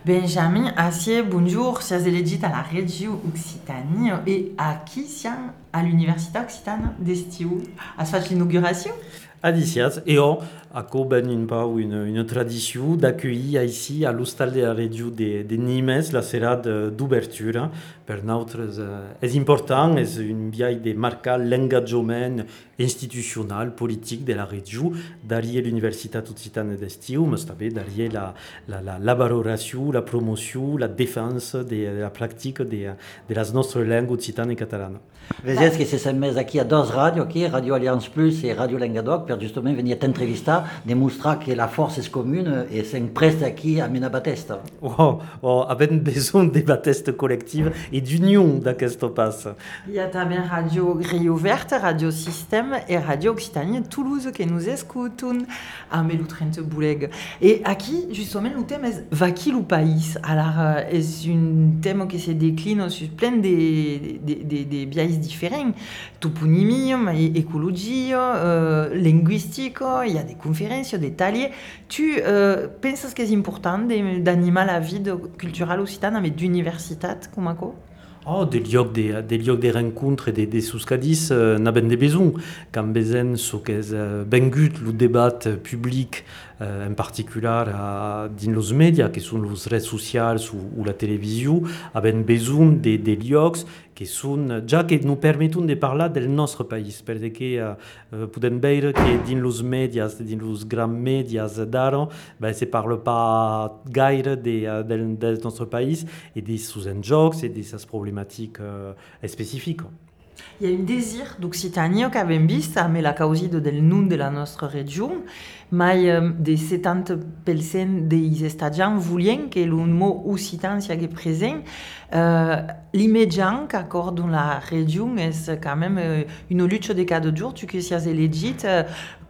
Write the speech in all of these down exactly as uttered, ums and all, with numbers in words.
Benjamin Assier, bonjour, sias elegit à la Reggio Occitanie et a qui siam à l'Université Occitane d'Estiu. As faig l'inauguration? Adicias, et on a ben une, pau une, une tradition d'accueillir ici à l'hostal de la région de, de Nimes la serade d'ouverture. Per nosaltres eh, és important, és un biai de marcar l'engagement institucional, politique de la région, derrière l'Université Occitane d'Estiu, mais també derrière la, la, la, la valoració, la promoció, la défense de, de la pratique de, de les nostres langues occitanes et catalanes. Vezes que se sent més aquí a dos ràdios, aquí, Radio Alliance Plus i Radio Languedoc, per justament venir a t'entrevistar, demostrar que la força és comuna i se'n presta aquí a mena batesta. Oh, oh, avem besoin de batesta col·lectiva i d'union d'aquest pas. Il y a també Radio Grille Ouverte, Radio Système et Radio Occitanie Toulouse que nous escutent a Melou trente Bouleg. Et aquí, justement, le thème est Vaki le país. Alors, c'est un thème qui se décline sur plein de, de, de, de biais différents. Toponymie, écologie, euh, linguistique, il y a des conférences, des taliers. Tu euh, penses que c'est important d'animer la vie culturelle occitane mais d'université, comme quoi? Oh, des llocs de, des llocs de rencontres et de, de suscadis euh, n'aben de besoin. Quand besoin, ce qu'est euh, ben gut le débat public, euh, en particulier à, dans les médias, qui sont les réseaux sociaux ou, ou la télévision, aben besoin de, de llocs qui sont, déjà qui nous permettent de parler de notre pays. Parce que euh, podem veure que dans les médias, dans les grands médias d'ara, ben, se parle pas gaire de, de, de notre pays et de ses enjeux et de ses problématiques euh, spécifiques. Il y a un désir d'Occitanie que abbiamo visto, mais la causa del nom de la nostra région, mais euh, de setanta per cent des étudiants voulaient que le mot occitan soit présent. Euh, L'immédiat qu'accorde la région est quand même euh, une lutte de cada jour. Tu que si as elegit, euh,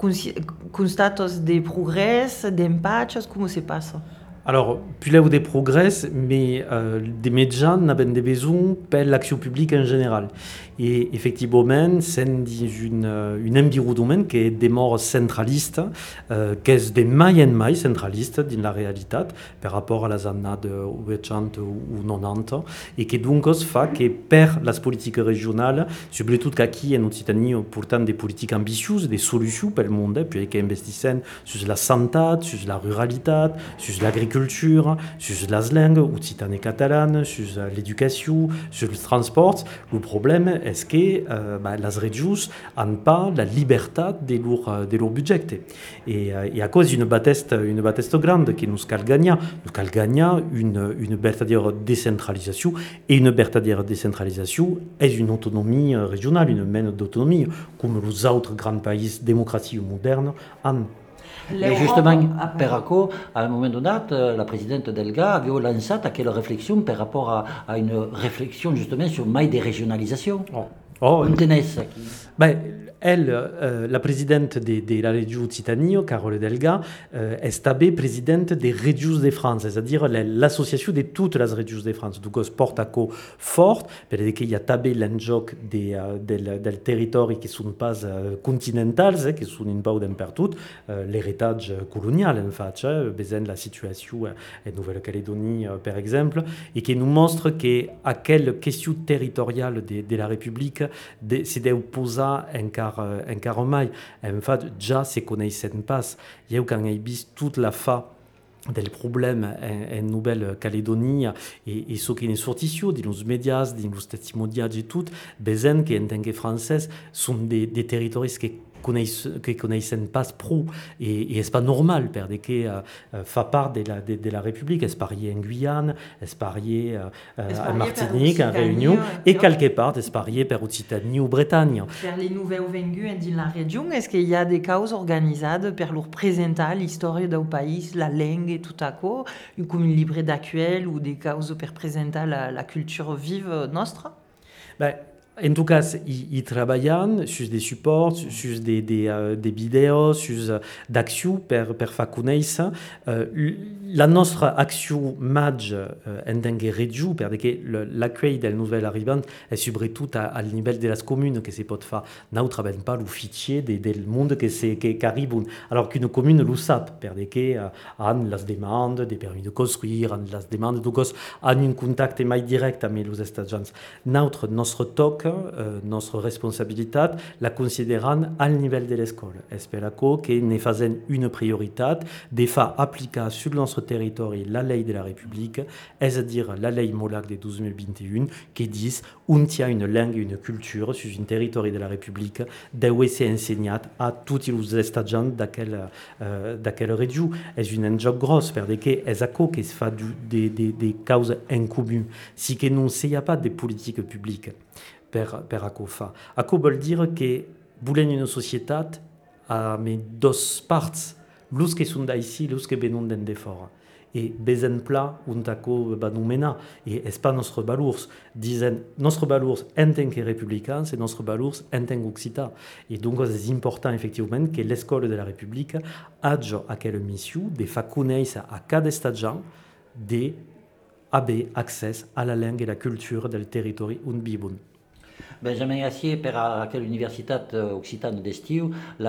constates des progrès, des impacts, comment se passe? Alors, puis là où des progrès, mais euh, des médias n'ont des besoins pour l'action publique en général. Et effectivement, c'est une, une environnement qui est des morts centralistes, euh, qui est des mailles en mailles centralistes dans la réalité par rapport à la années quatre-vingts ou quatre-vingt-dix, et qui donc fait que per les politiques régionales, surtout qu'ici en Occitanie, pourtant des politiques ambitieuses, des solutions pour le monde, puis qui investissent sur la santé, sur la ruralité, sur l'agriculture, sur les langues occitanes et catalanes, sur l'éducation, sur le transport. Le problème est que euh, bah, les régions n'ont pas la liberté de leur, de leur budget. Et, euh, et à cause d'une bataille, une bataille grande que nous cal gagner, nous cal gagner une, une véritable décentralisation. Et une véritable décentralisation est une autonomie régionale, une mène d'autonomie, comme les autres grands pays démocratiques modernes ont. Mais justement, per acco, à un moment donné, la présidente Delga avait lancé quelle réflexion par rapport à, à une réflexion justement sur maille de régionalisation. Oh. Oh, On tenait ça. Ben, elle, euh, la présidente de, de la région Occitanie, Carole Delga, euh, est stabée présidente des régions de France, c'est-à-dire l'association de toutes les régions de France. Donc, c'est porte à co fort, parce qu'il y a tabé l'enjoc des euh, del, del territoires qui ne sont pas euh, continentaux, qui sont une peu d'un partout, euh, l'héritage colonial, en fait, hein, besoin de la situation euh, en Nouvelle-Calédonie, euh, par exemple, et qui nous montre que à quelle question territoriale de, de la République de, c'est d'opposer encara, encara mai. En fait, déjà, se connaissent pas. Il y a quand il vit toute la fa del problème en, en Nouvelle-Calédonie et, et ce qui est sorti sur dans les médias, dans les témoignages et tout, besoin que en tant que français sont des, des territoires qui connaissent que connaissent pas pro et, et c'est pas normal parce que euh, fait part de la de, de la République, est parié en Guyane, est parié euh, en Martinique, en Réunion et quelque part est parié par Occitanie ou Bretagne. Vers les nouvelles venus dans la région, est-ce qu'il y a des causes organisées pour leur présenter l'histoire du pays, la langue et tout à coup, comme une librairie d'actuel ou des causes pour présenter la, la culture vive nostre? Ben, en tout cas, ils, ils travaillent sur des supports, sur des, des, uh, des vidéos, sur d'actions per, per fa conèixer. Uh, la nostra acció major uh, en tant que regió, perquè l'accueil del nouvel arribant és sobretot al nivell de les communes que se pot fer. Nous treballem pas l'oficier de, del monde que, se, que, que arriben, alors qu'une commune lo sap, perquè uh, han les demandes de permis de construire, han les demandes, donc han un contacte mai directe amb els estatjans. Notre, nostre toc, uh, nostra responsabilitat, la consideran al nivell de l'escola. Espero que ne facin una prioritat de fa aplicar sur nostre territori la llei de la República, és a dir, la llei Molac de dos mil vint i u, que diu on hi ha una llengua i una cultura sur un territori de la República deu ser ensenyat a tots els estatjans d'aquella uh, regió. És un enjoc gros, perquè és això que es fa du, de, de, de causa en comú. Si que no hi ha pas de política pública per, per això fa. Això vol dir que volem una societat amb dues parts, los que són d'així, los que venen de fora. I d'exemple, un taco va nomenar, i és pas nostres valors. Dicen, nostres valors en tant que republicans i nostres valors en tant qu'occità. I donc és important, efectivament, que l'escola de la República hagi aquella missió de fer conèixer a cada estatjant d'haver accés a la llengua i la cultura del territori on viuen. Benjamin Gassier, per aquella Universitat Occitana d'Estiu,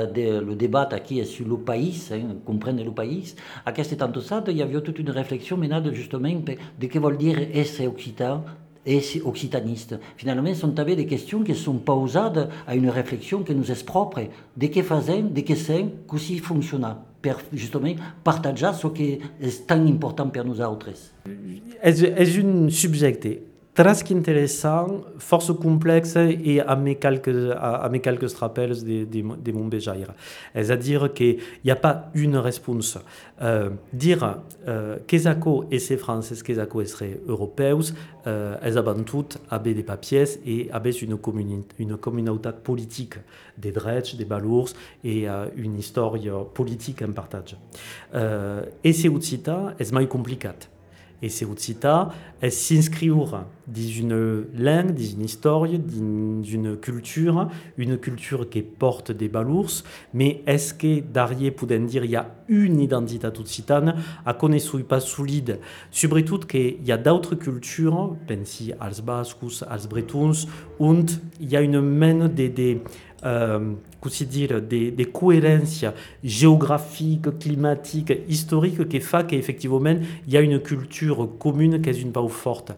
el debat aquí és sur el país, eh, comprendre el país. Aquest tantossat hi havia tota una reflexió menada justament de què vol dir ser occità, ser occitaniste. Finalement, són també des questions que són pausades a una reflexió que nous és propre, de què fem, de què sem, com funciona, per justament partajar ce que és tan important per nosaltres. És, és un subjecte très intéressant, force complexe et à mes quelques, à, à mes quelques rappels de, de, de mon béjaïre. C'est-à-dire qu'il n'y a pas une réponse. Euh, dire euh, qu'Ezako et ces Français, qu'Ezako seraient européens, euh, elles avant tout avaient des papiers et avaient une, communi- une communauté politique des droits, des valeurs et euh, une histoire politique en partage. Euh, et c'est aussi c'est plus compliqué. Et c'est aussi s'inscrire dans une langue, dans une histoire, dans une culture, une culture qui porte des valeurs, mais est-ce que derrière, peut dire qu'il y a une identité occitane à connaître pas solide, surtout qu'il y a d'autres cultures, pensez als bascos, als bretons, où il y a une main de, de Euh, dire, des, des cohérences géographiques, climatiques, historiques qui fait qu'effectivement il y a une culture commune qui est une part forte.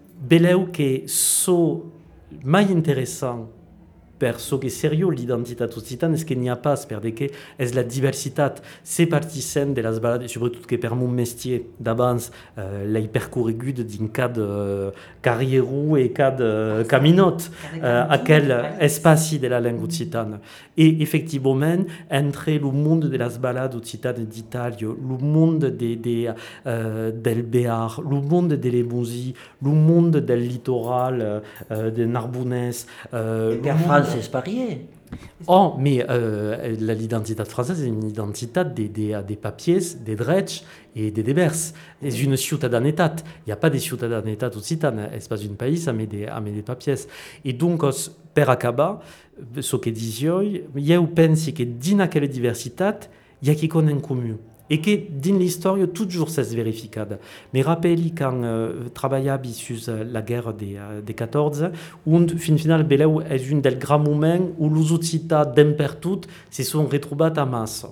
Beleu que so mai intéressant per ce qui est sérieux l'identité occitane est ce qu'il n'y a pas, parce que est la diversité. C'est partisan de las balades, surtout que per mon métier d'avance, euh, l'hypercourrigue d'un cadre euh, carrière et cadre euh, caminote, euh, à quel espace de la langue occitane. Et effectivement, entre le monde de las balades occitanes d'Italie, le monde de, de, euh, del Béar, le monde de l'Emousie, le monde del littoral euh, de Narbonnès, euh, c'est parier. Oh, mais euh, l'identité française est une identité des, des, des papiers, des droits et des dévers. C'est une cittadinité. Il n'y a pas de cittadinité occitane. C'est pas un pays, mais des, mais des papiers. Et donc, per acabar, ce que disais, je pense que dans quelle diversité, il y a qui connaît en commun. Et que dans l'histoire, toujours ça se vérifie. Mais rappelez quand euh, travaillait sur la guerre des, euh, des quatorze, où finalement, Beleu est une des grands moments où les Occitans d'un partout se sont retrouvés à masse.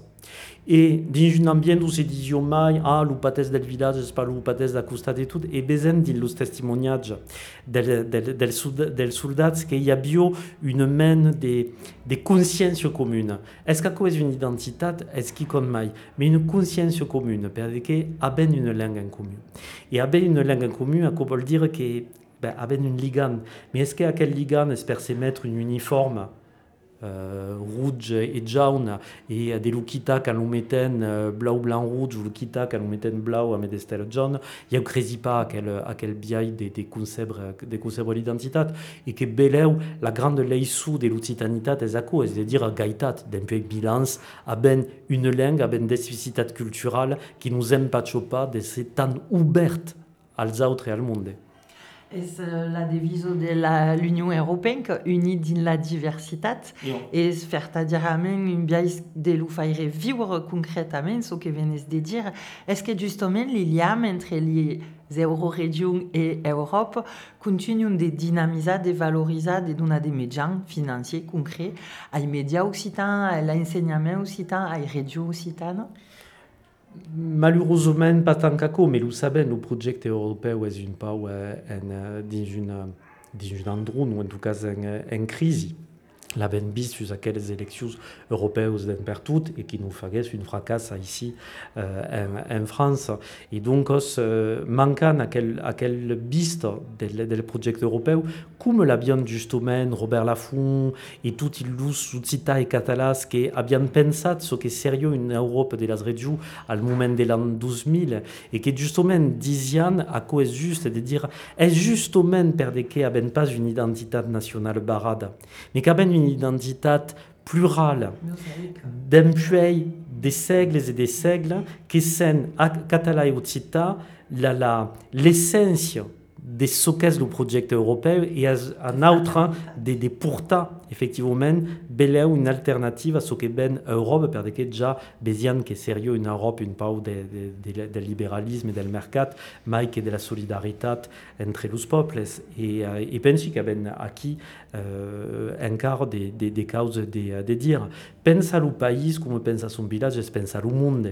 Et dans un ambient où se disait mai, ah, le pâtés del village, c'est pas le pâtés de la costade et tout, et besoin dans le témoignage del, del, del, del soldat qu'il y a bio une main de, de conscience commune. Est-ce qu'il y a une identité? Est-ce qu'il compte mai? Mais une conscience commune, parce qu'il y a une langue en commun. Et avoir une langue en commun, ça veut dire que, ben, avoir une ligane. Mais est-ce qu'il y a quelle ligane espère se mettre une uniforme? Euh, rouge et jaune et des Lukita quand on mettait euh, blau blanc rouge ou Lukita quand on mettait blau à des stèles jaune, il y a crédit pas à quel à quel biais des des concepts des concepts d'identité et que Beleu la grande leissou de l'occitanité est à quoi, c'est-à-dire gaitat d'un peu bilance à ben une langue à ben des spécificités culturelles qui nous aime pas chopa de ces temps ouvertes als autres et al monde. És la divisió de l'Unió Europea, unit dins la diversitat, Jo. és verdaderament un biais de lo faire viure concretament, ce que venes de dir, és que justament l'ilham entre les euroregions et Europe continue de dynamiser, de valoriser, de donar des mitjans financiers concrets als médias occitans, à l'enseignement occitan, à les régions occitanes. Malheureusement, pas tant qu'aco, mais nous savons, le projet européen est une part dans une dans un endroit, ou en tout cas en, en crise. La ben bis sur aquelles élections européennes d'un partout et qui nous faisait une fracasse ici euh, en, en France. Et donc, euh, manquant à quel, à quel biste del, del projet européen, comme l'a bien justement Robert Laffont et tout il Sutsita et Catalas qui abbiano pensato ce che è serio in Europa della région al moment dell'anno duemila et qui justement disaient à quoi est juste de dire est justement parce que n'abbiamo pas une identité nationale barada, mais qu'abbiamo une identité plurale d'empueil des siècles et des siècles qui sont à Catala et Occità la, la, l'essence de ce qu'est le projet européen et un autre des de pourtant effectivement belle une alternative à ce que ben Europe parce que déjà besoin que sérieux une Europe une part de, de, de, de libéralisme et del mercat mais que de la solidarité entre les peuples et, et penso que ben aquí euh, encore des, des, des causes de, de dire pensa au pays comme pensa son village et pensa au monde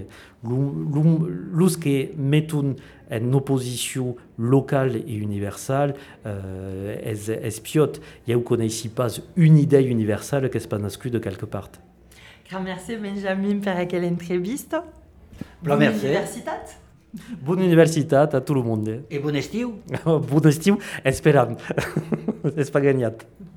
l'us que mettons en opposition locale et universelle euh, es, es piot ja ho connaissi pas une idée universelle que es pas nascut de quelque part. Grand merci Benjamin per aquella entrevista. Bon merci. Universitat. Bonne universitat a tout le monde. Et bon estiu. Bon estiu, esperant. És pas ganyat.